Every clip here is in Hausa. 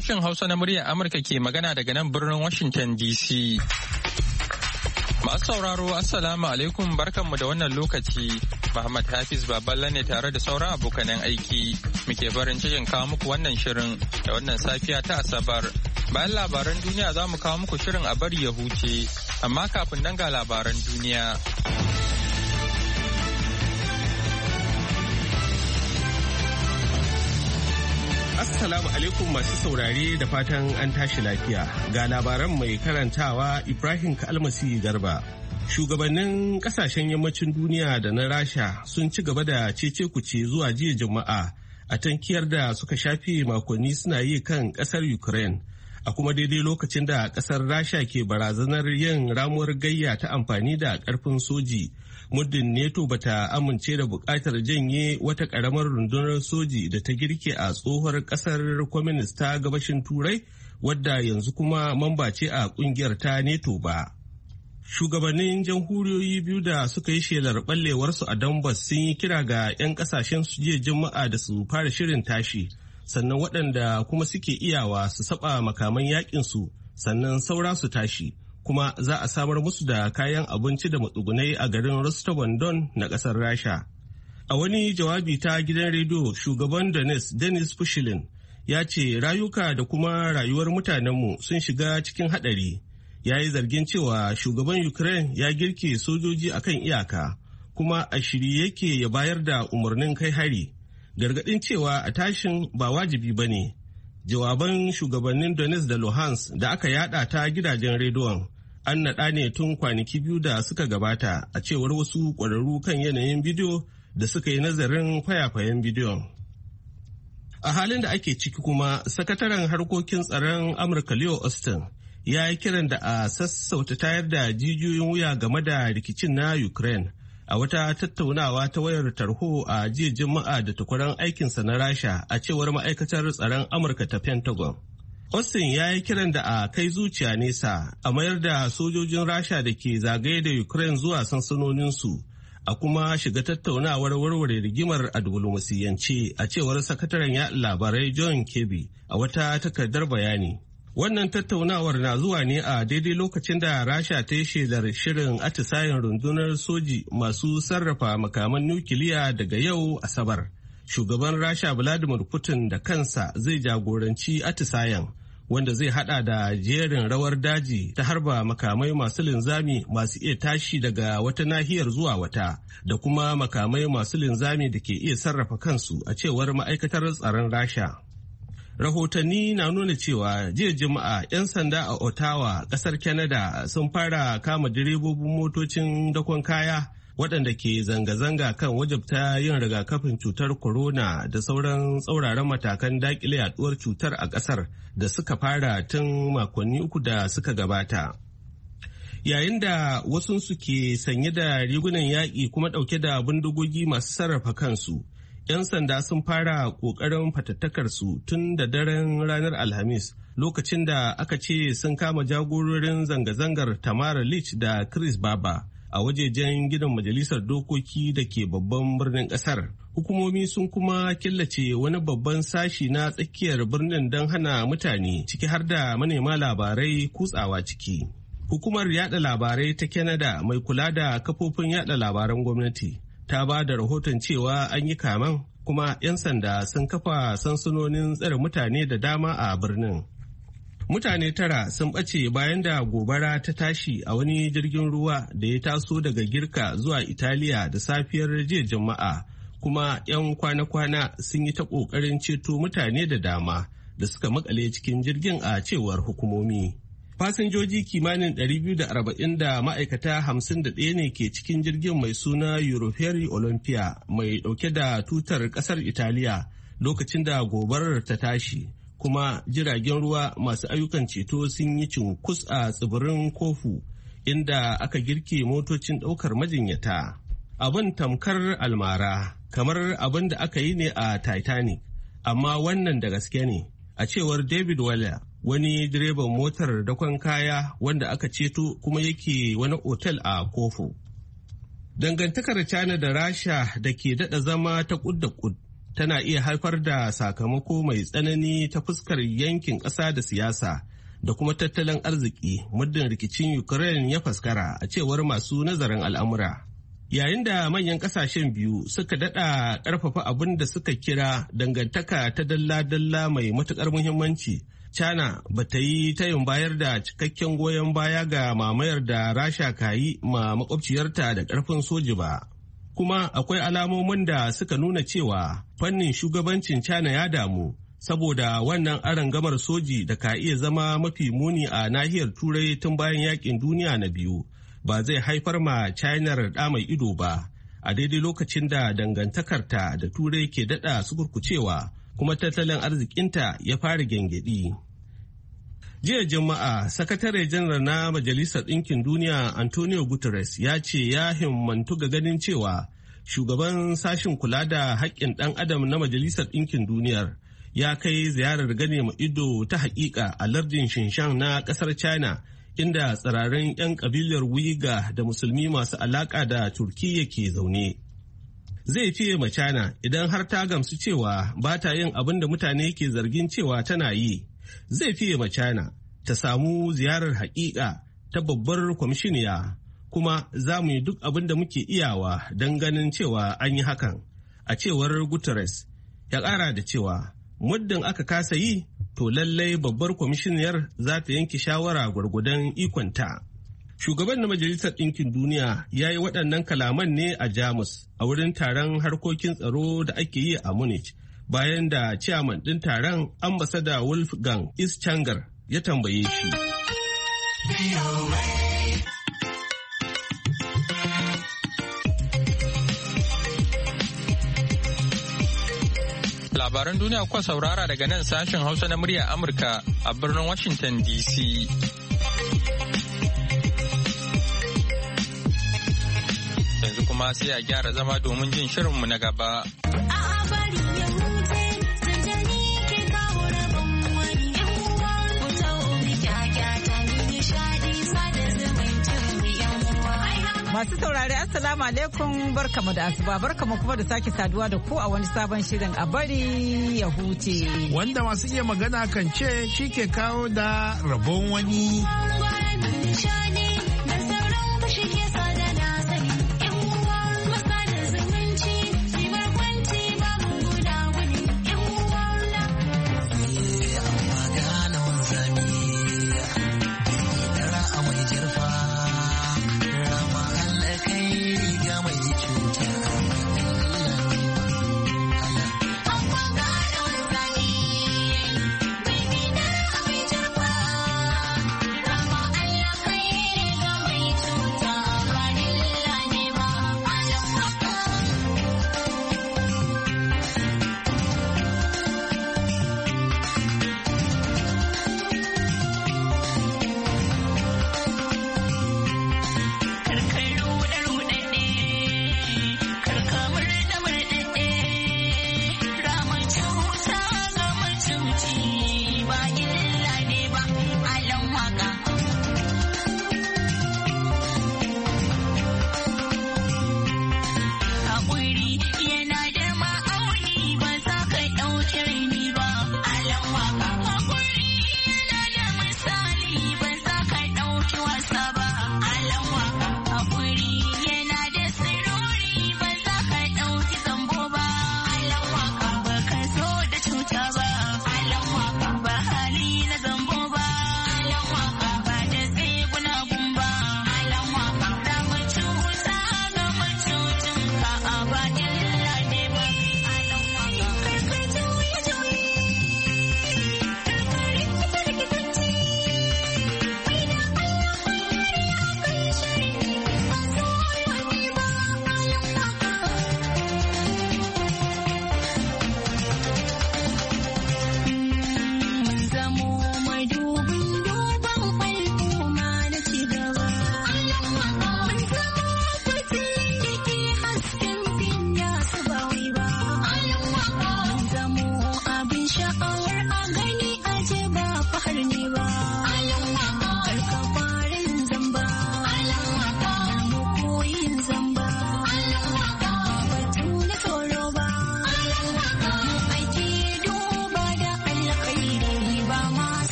Sashen Hausa na muryar Amurka ke magana daga nan birnin Washington DC. Masu sauraro, Assalamu alaikum, barkanmu da wannan lokaci. Muhammad Hafiz Baballa ne tare da sauran abokanan aiki. Muke farin cikin kawo muku wannan shirin da wannan safiya ta Asabar. Bayan labaran duniya za mu kawo muku shirin a bari ya huce, amma kafin nan ga labaran duniya. Assalamu alaikum masu saurare da fatan an tashi lafiya. Ga labaran mai karantawa Ibrahim Kalmasi Garba. Shugabannin kasashen yammacin duniya da na Rasha sun ci gaba da cece-kuce zuwa jiya Juma'a a tankiyar da suka shafe makonni suna yi kan kasar Ukraine. A kuma daidai lokacin da kasar Rasha ke barazanar yin ramuwar gayya ta amfani da karfin soji. Muddin NATO bata amince da bukatar janye wata karamar rundunar soji da ta girke a tsohuwar kasar Communist ta gabashin Turai wadda yanzu kuma mamba ce a kungiyar ta NATO ba. Shugabannin jamhuriyoyi biyu da suka yi shelar ballewarsu a Donbass sun yi kira ga 'yan kasashen su jiya Juma'a da su fara shirin tashi, sannan waɗanda kuma suke iyawa su saba makaman yakin su, sannan saura su tashi. Kuma za a samar musu da kayan abinci da matsugunai a garin Rostov-on-Don na ƙasar Rasha. A wani jawabi ta gidan rediyo, shugaban Donetsk Denis Pushilin ya ce rayuka da kuma rayuwar mutanenmu sun shiga cikin haɗari. Ya yi zargin cewa shugaban Ukraine ya girke sojoji akan iyaka, kuma a shirye yake ya bayar da umarnin kai hari. Gargaɗin cewa a tashin ba wajibi ba ne. Jawaban shugabannin Donetsk da Luhansk da aka yada ta gidajen rediyon an naɗa ne tun kwanaki biyu da suka gabata, a cewar wasu ƙwararru kan yanayin bidiyo da suka yi nazarin fayafayen bidiyon. A halin da ake ciki kuma, sakataren harkokin tsaron Amurka Leo Austin ya yi kiran da a sassauta tayar da jijiyoyin wuya game da rikicin na Ukraine a wata tattaunawa ta wayar tarho a jiya Juma'a da takwaran aikinsa na Rasha, a cewar ma'aikatar tsaron Amurka ta Pentagon. Austin ya yi kiran da a kai zuciya nesa a mayar da sojojin Rasha da ke zagaye da Ukraine zuwa sansanoninsu, a kuma shiga tattaunawar warware rigimar a diflomasiyance, a cewar sakataren yaɗa labarai John Kirby a wata takardar bayani. Wannan tattaunawar na zuwa ne a daidai lokacin da Rasha ta yi shelar shirin atisayen rundunar soji masu sarrafa makaman nukiliya daga yau Asabar. Shugaban Rasha Vladimir Putin da kansa zai jagoranci atisayen, wanda zai hada da jerin rawar daji ta harba makamai masu linzami masu iya tashi daga wata nahiyar zuwa wata, da kuma makamai masu linzami da ke iya sarrafa kansu, a cewar ma'aikatar tsaron Rasha. Rahotanni na nuna cewa jiya Juma'a 'yan sanda a Ottawa, kasar Canada, sun fara kama direbobin motocin dakon kaya waɗanda ke zanga-zanga kan wajabta yin rigakafin cutar corona da sauran tsauraran matakan daƙile yaduwar cutar a ƙasar da suka fara tun makonni uku da suka gabata. Yayin da wasu suke sanye da rigunan yaƙi kuma ɗauke da bindigogi masu sarrafa kansu, 'yan sanda sun fara ƙoƙarin fatattakarsu tun da daren ranar Alhamis, lokacin da aka ce sun kama jagororin zanga-zangar Tamara Lich da Chris Baba a wajejen gidan majalisar dokoki da ke babban birnin ƙasar. Hukumomi sun kuma killace wani babban sashi na tsakiyar birnin don hana mutane, ciki har da manema labarai, kutsawa ciki. Hukumar yada labarai ta Canada mai kula da kafofin yada labaran gwamnati ta ba da rahoton cewa an yi kamen, kuma 'yan sanda sun kafa sansanonin tsare mutane da dama a birnin. Mutane 9 sun ɓace bayan da gobara ta tashi a wani jirgin ruwa da ya taso daga Girka zuwa Italiya da safiyar jiya Juma'a, kuma 'yan kwana-kwana sun yi ta ƙoƙarin ceto mutane da dama da suka makale cikin jirgin, a cewar hukumomi. Fasinjoji kimanin 240 da ma'aikata 51 ne ke cikin jirgin mai suna Euroferry Olympia mai dauke da tutar kasar Italiya lokacin da gobarar ta tashi, kuma jiragen ruwa masu ayyukan ceto sun yi cunkus a tsibirin Kofu inda aka girke motocin daukar majinyata. Abin tamkar almara, kamar abin da aka yi ne a Titanic, amma wannan da gaske ne, a cewar David Waller, wani direban motar dakon kaya wanda aka ceto kuma yake wani otel a Kofo. Dangantakar China da Rasha da ke daɗa zama ta kud da kud tana iya haifar da sakamako mai tsanani ta fuskar yankin ƙasa da siyasa da kuma tattalin arziki muddin rikicin Ukraine ya faskara, a cewar masu nazarin al'amura. Yayin da manyan ƙasashen biyu suka daɗa ƙarfafa abin da suka kira dangantaka ta dalla-dalla mai matuƙar muhimmanci, China ba ta yi tayin bayar da cikakken goyon baya ga mamayar da Rasha ka yi ma makwabciyarta da ƙarfin soji ba. Kuma akwai alamomin da suka nuna cewa fannin shugabancin China ya damu saboda wannan arangamar soji da ka iya zama mafi muni a nahiyar Turai tun bayan yakin duniya na biyu ba zai haifar ma China da mai ido ba a daidai lokacin da dangantakarta da Turai ke daɗa sukurkucewa kuma tattalin arzikinta ya fara gyangyaɗi. Jiya Juma'a, Sakatare Janar na Majalisar Ɗinkin Duniya Antonio Guterres ya ce ya himmantu ga ganin cewa shugaban sashin kula da haƙƙin ɗan adam na Majalisar Ɗinkin Duniyar ya kai ziyarar gane ma ido ta haƙiƙa a lardin Xinjiang na ƙasar China, inda tsirarin 'yan ƙabilar Uyghur da musulmi masu alaƙa da Turkiyya ke zaune. Zai fiye ma China idan har ta gamsu cewa ba ta yin abin da mutane ke zargin cewa tana yi. Zai fiye ma China ta samu ziyarar haƙiƙa ta babbar kwamishiniya, kuma za mu yi duk abin da muke iyawa don ganin cewa an yi hakan, a cewar Guterres. Ya ƙara da cewa muddin aka kasa yi, to lallai babbar kwamishiniyar za ta yanke shawara gwargwadon ikonta. Shugaban na Majalisar Ɗinkin Duniya ya yi waɗannan kalaman ne a Jamus a wurin taron harkokin tsaro da ake yi a Munich, bayan da ciyaman ɗin taron ambasada Wolfgang Ischanger ya tambaye shi. Labaran duniya kuwa saurara daga nan sashen Hausa na murya Amurka a birnin Washington DC. Yanzu kuma sai a gyara zama domin jin shirinmu na gaba. Masu saurari Assalamu alaikum, barkamu da asuba, barkamu kuma da sake saduwa da ku a wani sabon shirin a bari ya huce. Wanda masu iya magana kan ce shi ke kawo da rabon wani.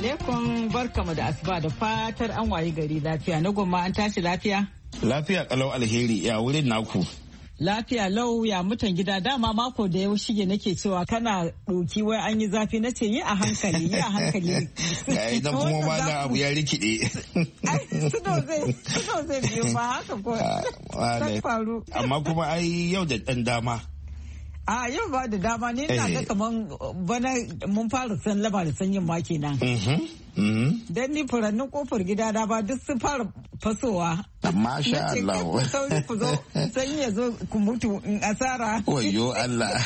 alaikum, barkamu da asuba da fatar an wayi gari lafiya. Na gwamma an tashi lafiya? Lafiya kalau alheri, ya wurin naku. Lafiya lau, ya mutan gida. Dama mako da ya shige nake cewa kana ɗoki wai an yi zafi, na ce yi a hankali. Ga idan kuma ma ga abu ya rikide. Suno zai biyo ba haka ko ta faru. Amma kuma ai yau da ɗan dama. A yau ba da dama ne na ga kaman bana mun fara san laba da sanyin ma kenan. Dan ni furannin kofar gida da ba duk sun fara fasowa. Masha Allah. Sauri ku zo sanyi ya zo ku mutu in asara. Wayo Allah.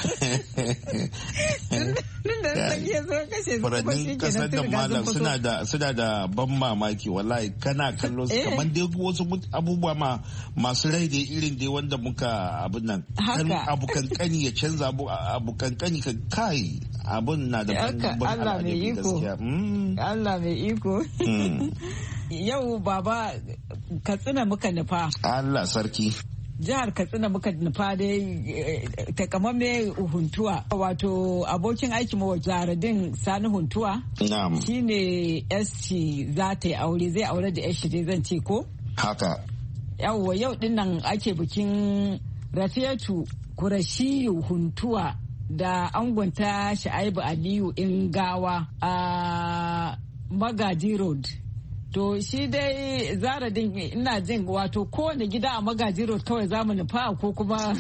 Nan da sanyi ya zo kashe su. Furannin kasar da malam suna da ban mamaki wallahi kana kallo su kamar dai wasu abubuwa masu rai da irin dai wanda muka abin nan. Haka. Abu kankani ya canza abu kankani ka kai abun na da ban al'ajabi gaskiya. Allah mai iko. Yau baba Katsina muka nufa. Allah sarki. Jihar Katsina muka nufa dai takamamme Huntuwa. Wato abokin aiki mawa Jaradin Sani Huntuwa. Na'am. Shine SC za ta yi aure, zai aure da SC dai zan ce ko? Haka. Yawwa yau dinnan ake bikin Rafiyatu Kurashiyu Huntuwa da angonta Sha'ibu Aliyu Ingawa a Magaji Road. To shi dai Zaradin ina jin wato kowane gida a Magaji Road kawai za mu nufa ko kuma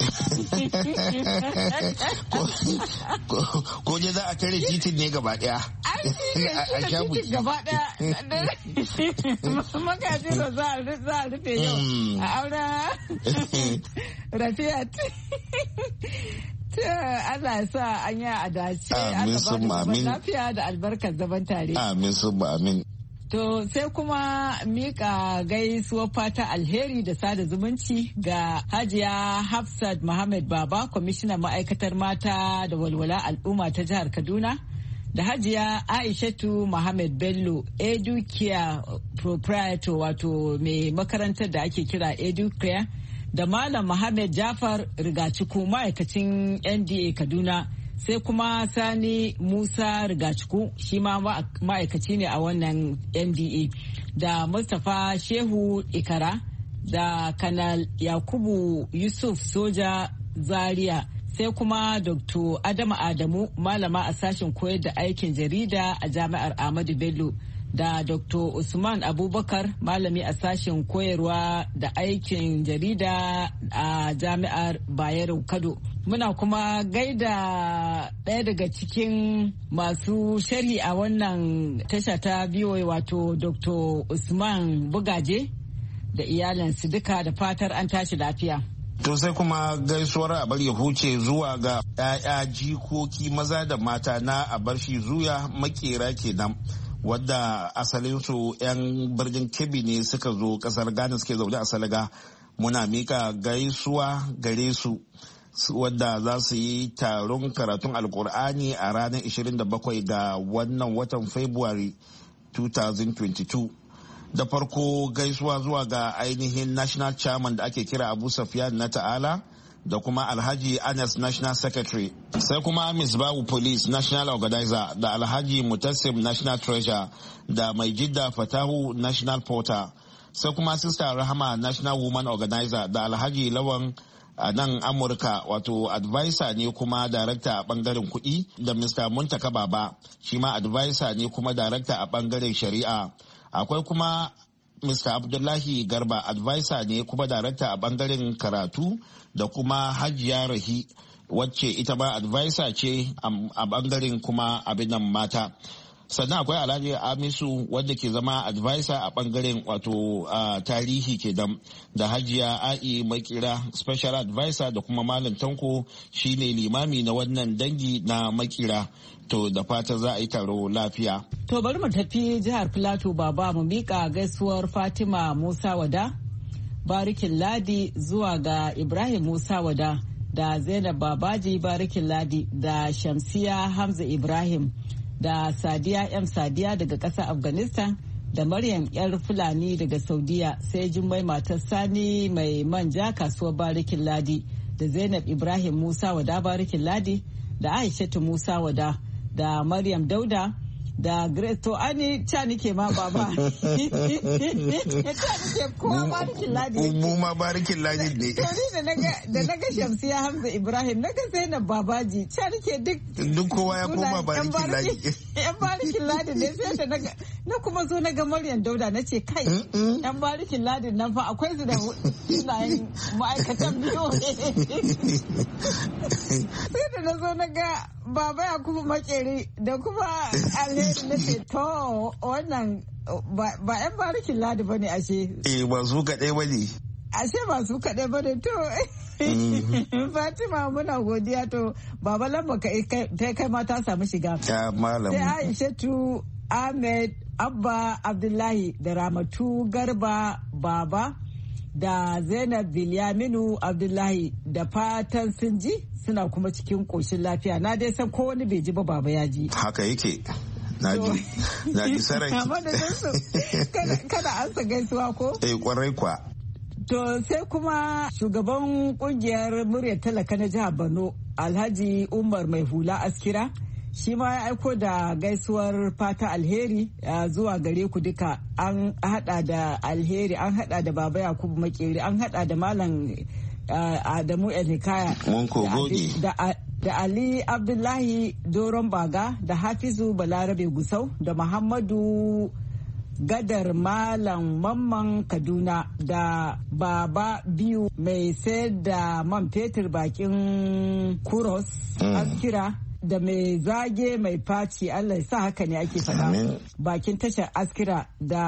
ko je za a tare titin ne gaba daya a sha buki gaba daya Magaji Road za a rufe yau a aure Rafiyat. Allah sa an yi a dace. Amin. Lafiya da albarkar zaman tare. Amin sun amin. To sai kuma mika gaisuwar fata alheri da sada zumunci ga Hajiya Hafsat Muhammad Baba, kwamishinan ma'aikatar mata da walwala al'umma ta jihar Kaduna, da Hajiya Aishatu Muhammad Bello, Educare Proprietor, wato mai makarantar da ake kira Educare, da Malam Muhammad Jafar Rigaciku, ma'aikacin NDA Kaduna. Sai kuma Sani Musa Rigaciku, shi ma ma'aikaci ne a wannan NDA, da Mustapha Shehu Ikara, da Kanal Yakubu Yusuf Soja Zaria, sai kuma Dr. Adama Adamu, malama a sashen koyar da aikin jarida a Jami'ar Ahmadu Bello, da Dr. Usman Abubakar, malami a sashen koyarwa da aikin jarida a Jami'ar Bayero Kano. Muna kuma gaida ɗaya daga cikin masu sharhi a wannan tasha ta BOA, wato Dr. Usman Bugaje da iyalansu duka, da fatar an tashi lafiya. To sai kuma gaisuwar abar ya huce zuwa ga 'ya'ya jikoki maza da mata na Abarshi Zuya Makera kenan, wadda asalinsu 'yan birnin Kebbi ne suka zo kasar Ghana, suke zaune a Salaga. Muna mika gaisuwa gare su wadda za su yi taron karatun alkur'ani a ranar 27 ga wannan watan February 2022. Da farko gaisuwa zuwa ga ainihin national chairman da ake kira Abu Safiyan na Ta'ala, da kuma Alhaji Anas National Secretary, sai kuma Misbahu Police National Organizer, da Alhaji Mutassim National Treasurer, da Mai Jidda Fatahu National Porter, sai kuma Sister Rahama National Woman Organizer, da Alhaji Lawan a nan Amurka, wato advisor ne kuma director a bangaren kuɗi, da Mr. Muntaka Baba, shi ma advisor ne kuma director a bangaren shari'a. Akwai kuma Mr. Abdullahi Garba, advisor ne kuma director a bangaren karatu, da kuma Hajiya Rahi, wacce ita ma advisor ce a bangaren kuma abinan mata. Sannan akwai Alhaji Amisu, wanda ke zama advisor a bangaren wato tarihi kenan, da Hajiya Ai Makira, special advisor, da kuma Malam Tanko shine limami na wannan dangi na Makira. To da fata za a yi taro lafiya. To bari mu tafi jihar Filato Baba, mu miƙa gaisuwar Fatima Musa Wada, Barikin Ladi, zuwa ga Ibrahim Musa Wada, da Zainab Babaji Barikin Ladi, da Shamsiya Hamza Ibrahim, da Sadiya M Sadiya daga ƙasar Afghanistan, da Maryam yar Fulani daga Saudiya, sai Jummai matar Sani mai manja kasuwar Barikin Ladi, da Zainab Ibrahim Musa Wada Barikin Ladi, da Aishatu Musa Wada, da Maryam Dauda, da Grace. To ani ca nike ma baba. Ca nike kowa barikin ladi. Mu ma barikin ladi ne. To ni da naga Shamsiya Hamza Ibrahim naga Zainab Babaji ca nike duk kowa ya koma barikin ladi. Yan barikin ladi ne sai da na kuma zo naga Maryam Dauda nace kai yan barikin ladi nan fa akwai su da sunayen ma'aikatan biyu. Sai da na zo naga Baba Yakubu Makeri da kuma Alheri na ce to wannan ba 'yan barikin ladi ba ne ashe. Ba su kaɗai ba ne. Ashe ba su kaɗai ba ne to. Fatima muna godiya to Baba Lamba kai ma ta samu shiga. Ya malam. Sai Aishatu Ahmed Abba Abdullahi da Ramatu Garba Baba da Zainab Bilyaminu Abdullahi da fatan sun ji suna kuma cikin ƙoshin lafiya. Na dai san ko wani bai ji ba Baba ya ji. Haka yake. Na ji saraki. Kada an sa gaisuwa ko? Kwarai kwa. To sai kuma shugaban kungiyar muryar talaka na jihar Borno Alhaji Umar Mai Hula Askira. Shi ma ya aiko da gaisuwar fata alheri zuwa gare ku duka. An hada da alheri, an hada da Baba Yakubu Makeri, an hada da Malam Adamu Elhikaya. Mun ko gode. Da Ali Abdullahi Doron Baga, da Hafizu Balarabe Gusau, da Muhammadu Gadar Malam Mamman Kaduna, da Baba Biyu mai sayar da man fetur bakin Kuros Askira. Da mai zage mai faci Allah ya sa haka ne ake faɗa bakin tashar Askira da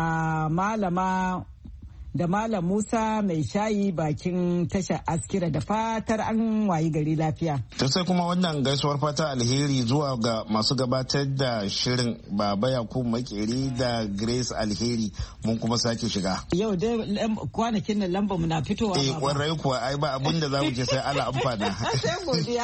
Malam Musa mai shayi bakin tashar Askira da fatar an wayi gari lafiya. Ta sai kuma wannan gaisuwar fata alheri zuwa ga masu gabatar da shirin Baba Yakubu Makeri da Grace Alheri mun kuma sake shiga. Yau dai kwanakin nan lamba mu na fitowa. Kwarai kuwa ai ba abin da za mu ce sai Allah amfana. Sai godiya.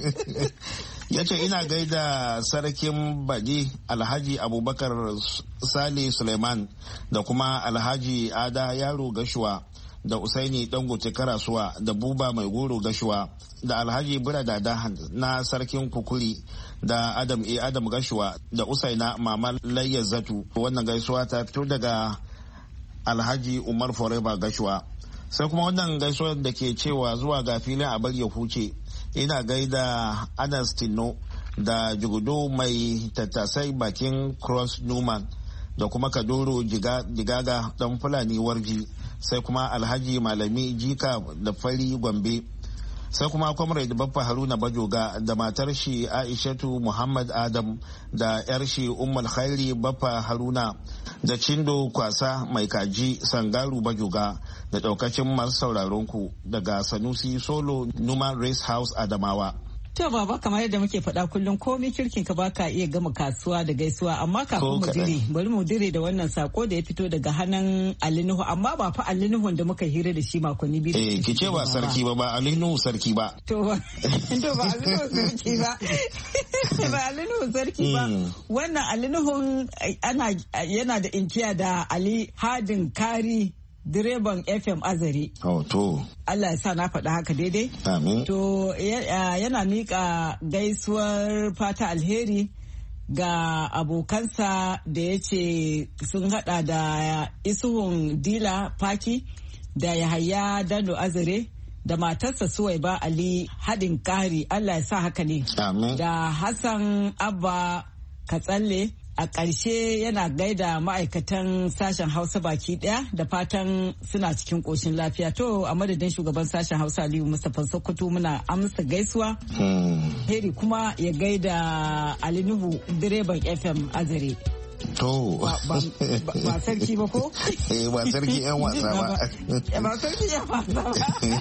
Ya ce ina gaida sarkin baji Alhaji Abubakar Sale Suleiman da kuma Alhaji Ada Yaro Gashuwa da Usaini Dangote Karasuwa da Buba Mai Goro Gashuwa da Alhaji Burada na sarkin Kukuri da Adam Gashuwa da Usaina Mama Layya Zatu. Wannan gaisuwa ta fito daga Alhaji Umar Forever Gashuwa. Sai kuma wannan gaisuwa da ke cewa zuwa ga filin a bari ya huce. Ina gaida Anas Tino da Jugudo mai tattasai bakin Cross Newman da kuma Kadoro Jigaga dan Fulani Warji, sai kuma Alhaji Malami Jika da Fari Gombe, sai kuma Comrade Baffa Haruna Bajoga da matar shi Aishatu Muhammad Adam da yar shi Ummul Khairi Baffa Haruna da Cindo Kwasa Mai Kaji Sangaru Bajoga da daukacin masu sauraron ku daga Sanusi Solo Numa Race House Adamawa. To Baba, kamar yadda muke faɗa kullum komai kirkin ka baka iya gama kasuwa da gaisuwa, amma kafin mu dire bari mu dire da wannan sako da ya fito daga hannun Alinuhu, amma ba fa Alinuhun da muka hira da shi makonni biyu. Ki ce ba sarki ba Alinuhu sarki ba. To ba Alinuhu sarki ba. Ba Alinuhu sarki ba. Wannan Alinuhun yana da inkiya da Ali Hadin Kari direban FM Azare. To. Allah ya sa na faɗa haka daidai. Amin. To yana miƙa gaisuwar fata alheri ga abokansa da ya ce sun haɗa da Isuhun Dila Faki da Yahaya Dando Azare da matarsa Suwaiba Ali Hadin Kari. Allah ya sa haka ne. Amin. Da Hassan Abba Katsalle. A ƙarshe yana gaida ma'aikatan sashen Hausa baki ɗaya da fatan suna cikin ƙoshin lafiya. To a madadin shugaban sashen Hausa Aliyu Mustapha Sokoto muna amsa gaisuwa. Heri kuma ya gaida Ali Nuhu direban FM Azare. To. Ba sarki ba ko? Ba sarki 'yan wasa ba. Ba sarki 'yan wasa ba.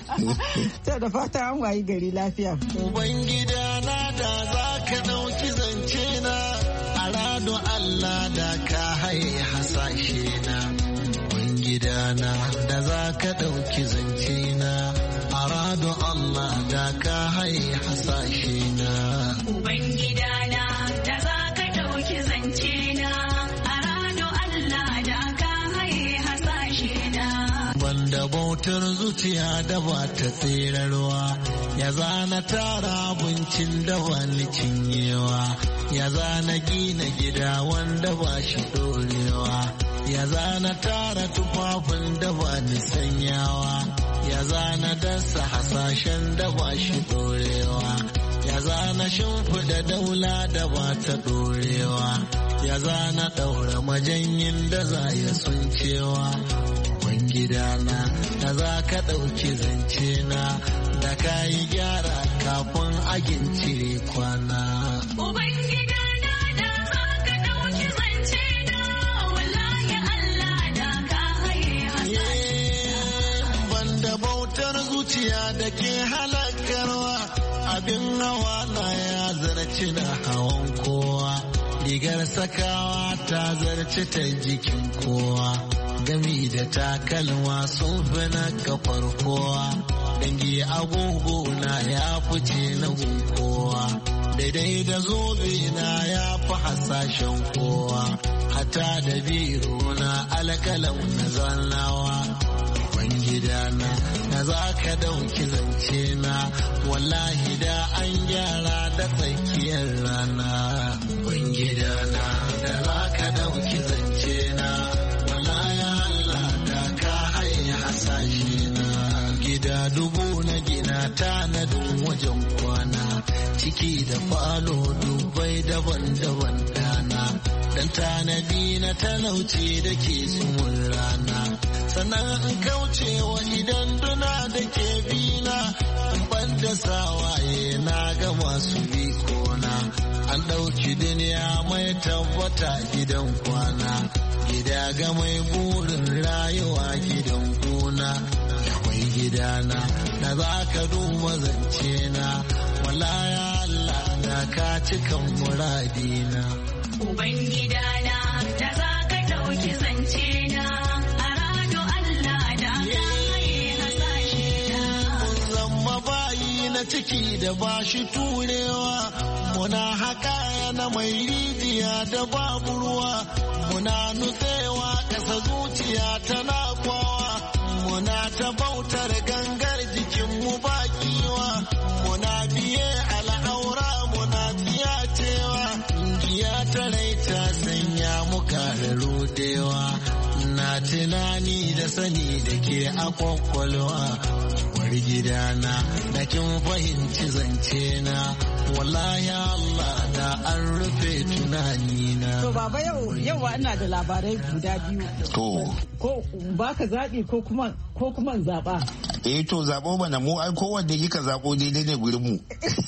Ta da fata an wayi gari lafiya. Ubangida na da za ka ɗauki zance na. Arado Allah da ka haye hasashe na. Ubangidana da za ka ɗauki zance na. Arado Allah da ka haye hasashe na. Ubangidana da za ka ɗauki zance na. Arado Allah da ka haye hasashe na. banda bautar zuciya da ba ta tserarwa, ya zana tara abincin da ba ni cinyewa, ya zana gina gida wanda ba shi dorewa, ya zana tara tufafin da ba ni sanyawa, ya zana dasa hasashen da ba shi dorewa, ya zana shimfiɗa daula da ba ta dorewa, ya zana ɗaura majanyin da za ya suncewa. Gidana da za ka ɗauki zance na da ka yi gyara kafin agin cire kwana. Uban gidana da za ka ɗauki zance na wallahi Allah da ka haye hasashe. Banda bautar zuciya da ke halakarwa abin hawa na ya zarci na hawan kowa. Rigar sakawa ta zarci ta jikin kowa. Gami da takalma sun fi na kafar kowa, dangi agogo na ya fice na kowa, daidai da zobe na ya fi hasashen kowa, hata da biro na alkalau na zannawa. Gidana na za ka dauki zance na wallahi da an gyara da tsakiyar rana. Gidana da za ka dauki zance na gida dubu na gina tanadin wajen kwana, ciki da falo dubai daban-daban dana, dan tanadi na talauci da ke tsumin rana, sannan in kaucewa idan duna da ke bina, in ban da sawaye na ga masu bikona, an ɗauki duniya mai tabbata gidan kwana, gida ga mai burin rayuwa gidan gona. Gidana da za ka duba zance na wallahi Allah na ka cikan muradina. Uban gidana da za ka ɗauki zance na a rado Allah da ka haye hasashe na. Mun zama bayi na ciki da bashi turewa, muna haka na mai rijiya da babu ruwa, muna nutsewa ƙasa zuciya tana kwawa. Muna ta bautar gangar jikinmu bakiwa, muna biye al'aura muna tsiyacewa, giya ta rai ta sanya muka rudewa, na tunani da sani da ke a kwakwalwa. Wari gidana da kin fahimci zance na wallahi Allah da an rufe tunanina. To baba yau ina da labarai guda biyu. To. Ko baka zaɓi ko kuma zaɓa. To zaɓo mana mu ai kowanne kika zaɓo daidai ne gurin mu.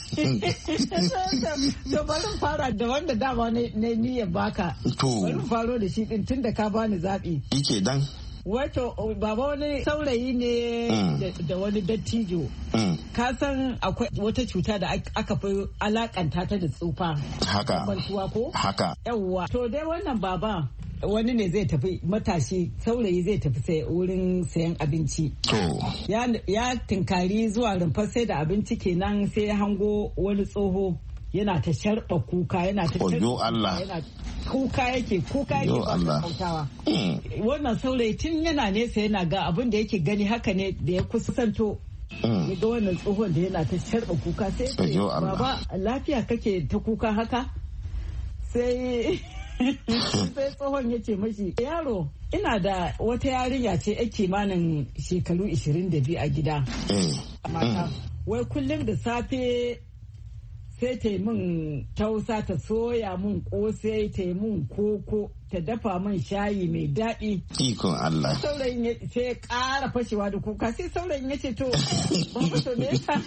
To bari fara da wanda dama ne niyyar baka. To. Bari faro da shi din tunda ka bani zaɓi. Ike dan. Wato baba wani saurayi ne da wani dattijo. Ka san akwai wata cuta da aka fi alakanta ta da tsufa. Haka. Kwantuwa ko? Haka. Yawwa. To dai wannan baba wani ne zai tafi matashi saurayi zai tafi sai wurin sayan abinci. To. Ya tinkari zuwa rumfar sai da abinci kenan sai ya hango wani tsoho yana ta sharɓa kuka yana ta Allah. kuka yake ba kautawa. Wannan saurayi tun yana nesa yana ga abin da yake gani haka ne da ya kusanto. Ya ga wannan tsohon da yana ta sharɓa kuka sai ce baba lafiya kake ta kuka haka sai tsohon ya ce mashi yaro ina da wata yarinya ce yake kimanin shekaru 22 a gida. Mata wai kullum da safe sai ta yi min tausa ta soya min kosai ta yi min koko ta dafa min shayi mai daɗi. Ikon Allah. Saurayin sai ya ƙara fashewa da kuka sai saurayin ya ce to ba to me yasa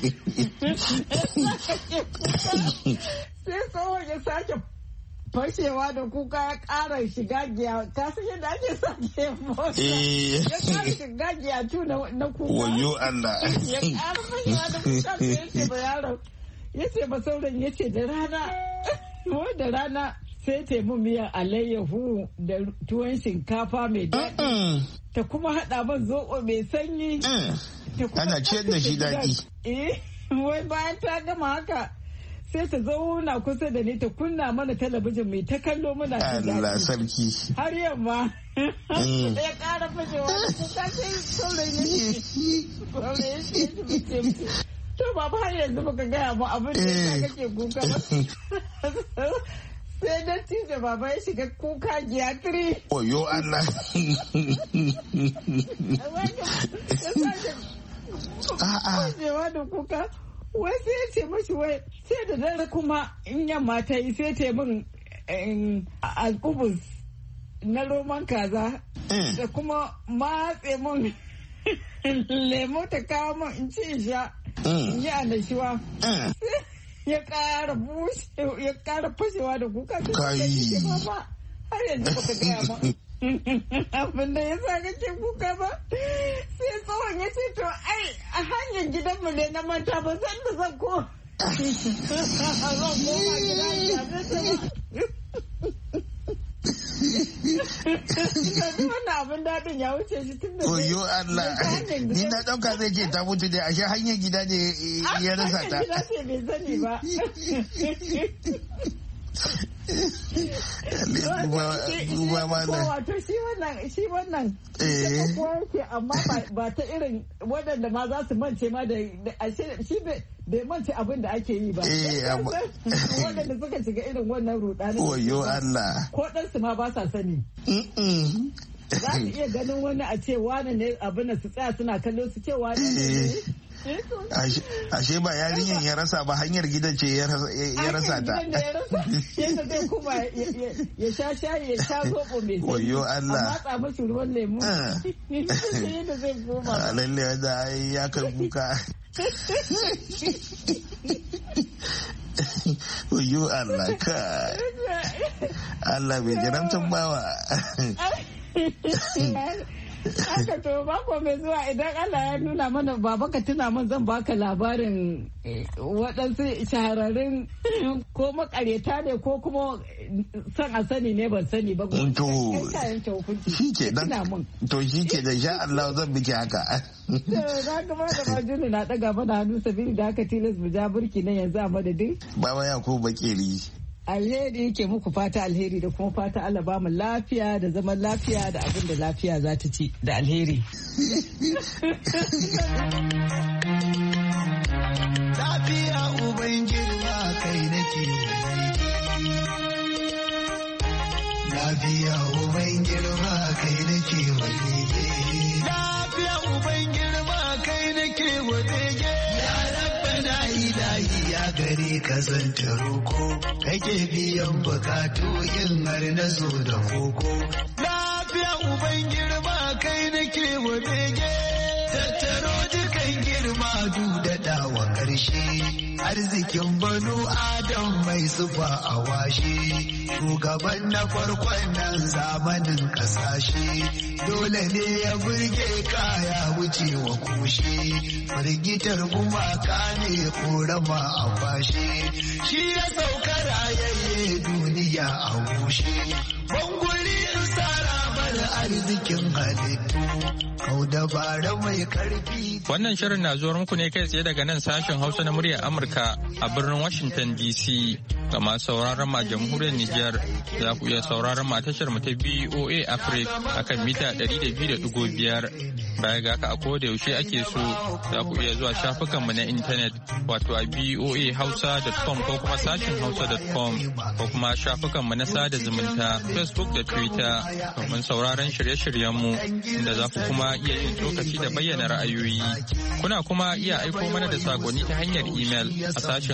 sai tsohon ya sake fashewa da kuka ya ƙara shiga giya ta san yadda ake sa giya ya ƙara shiga giya tu na kuka. Wayo Allah. Ya ƙara fashewa da kuka sai ya ce ba yaron ya ce ba sauran ya ce da rana sai ta mu miyar alayyahu da tuwon shinkafa mai daɗi ta kuma haɗa man zoɓo mai sanyi ana ciyar da shi daɗi wai bayan ta gama haka sai ta zauna kusa da ni ta kunna mana talabijin mai ta kallo mana Allah sarki har yamma ya ƙara fashewa da kuka sai saurayi ne to baba har yanzu baka gaya mu abin da ya kake kuka ba sai dattijo baba ya shiga kuka giyatiri oyo Allah fashewa da kuka wai sai ya ce mashi wai sai da dare kuma in yamma ta yi sai ta yi min alkubus na roman kaza da kuma matse min lemo ta kawo min in ci sha in yi annashuwa ya ƙara fashewa da kuka sai ya ba har yanzu baka gaya ma abin da ya sa kake kuka ba sai tsohon ya ce to ai a hanyar gidanmu ne na manta ba san da zan ko zan koma gida wannan abin daɗin ya wuce shi tun da oyo Allah ni na ɗauka zai ce ta mutu dai ashe hanyar gida ne ya rasa ta gida ce bai sani ba wato shi wannan yake amma ba ta irin waɗanda ma za su mance ma da shi bai mance abin da ake yi ba waɗanda suka shiga irin wannan rudanin wayo Allah ko ɗansu ma ba sa sani za su iya ganin wani a ce wani ne abin da su tsaya suna kallo su ce wani ne ashe ba yarinyar ya rasa ba hanyar gidan ce ya rasa ta yadda zai kuma ya sha shayi ya sha zoɓo mai sai wayo Allah a matsa mashi ruwan lemu yadda zai koma lalle wanda ya kan kuka wayo Allah ka Allah bai jaramtan bawa haka to mako mai zuwa idan Allah ya nuna mana baba ka tuna min zan baka labarin waɗansu shahararrun ko makareta ne ko kuma son a sani ne ban sani ba to shi ke dan to shi ke da sha Allah zan biki haka na gaba da majini na ɗaga mana hannu sabili da haka tilas mu ja burki na yanzu a madadin baba ya ko bakeri alheri ke muku fata alheri da kuma fata Allah ba mu lafiya da zaman lafiya da abin da lafiya za ta ci da alheri. Lafiya uban girma kai nake lafiya uban girma kai nake wadege lafiya uban girma kai nake wadege ya rabbana ilahi ya gare ka zanta roko kake biyan bukatu yin har na zo da koko lafiya uban girma kai nake wadege tattaro dukan girma dudadawa ƙarshe arzikin banu adam mai sufa a washe shugaban na farkon nan zamanin ƙasashe dole ne ya burge kaya wuce wa kushe firgitar gumaka ne korama a fashe shi ya sauka rayayye duniya a gushe banguri in tsara mana arzikin halittu kau dabara mai karfi. Wannan shirin na zuwa muku ne kai tsaye daga nan sashen Hausa na muryar Amurka a birnin Washington DC. Ga masu sauraron ma jamhuriyar Nijar za ku iya sauraron ma tashar mu ta BOA Africa akan mita 200.5. Baya ga haka a koda yaushe ake so za ku iya zuwa shafukan mu na intanet wato a boahausa.com ko kuma sashen hausa.com ko kuma shafukan mu na sada zumunta Facebook da Twitter domin sauraron shirye-shiryen mu inda za ku kuma iya yin lokaci da bayyana ra'ayoyi. Kuna kuma iya aiko mana da sakonni ta hanyar email a sashen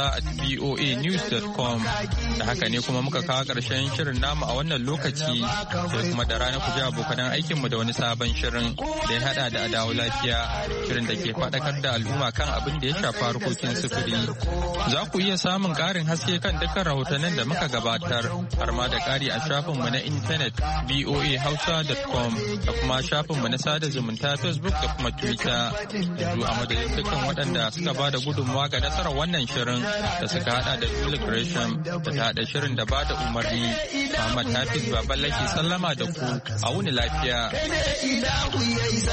hausa@boanews.com. Da haka ne kuma muka kawo ƙarshen shirin namu a wannan lokaci sai kuma da rana ku ji abokanan aikinmu da wani sabon shirin da ya hada da adawo lafiya shirin da ke faɗakar da al'umma kan abin da ya shafa harkokin sufuri. Za ku iya samun ƙarin haske kan dukkan rahotannin da muka gabatar har ma da ƙari a shafinmu na intanet boahausa.com da kuma shafinmu na sada zumunta Facebook da kuma Twitter. Yanzu a madadin dukkan waɗanda suka ba da gudunmawa ga nasarar wannan shirin da suka hada da Julie Gresham da ta hada shirin da ba da umarni. Muhammad Hafiz Baballake sallama da ku a wuni lafiya.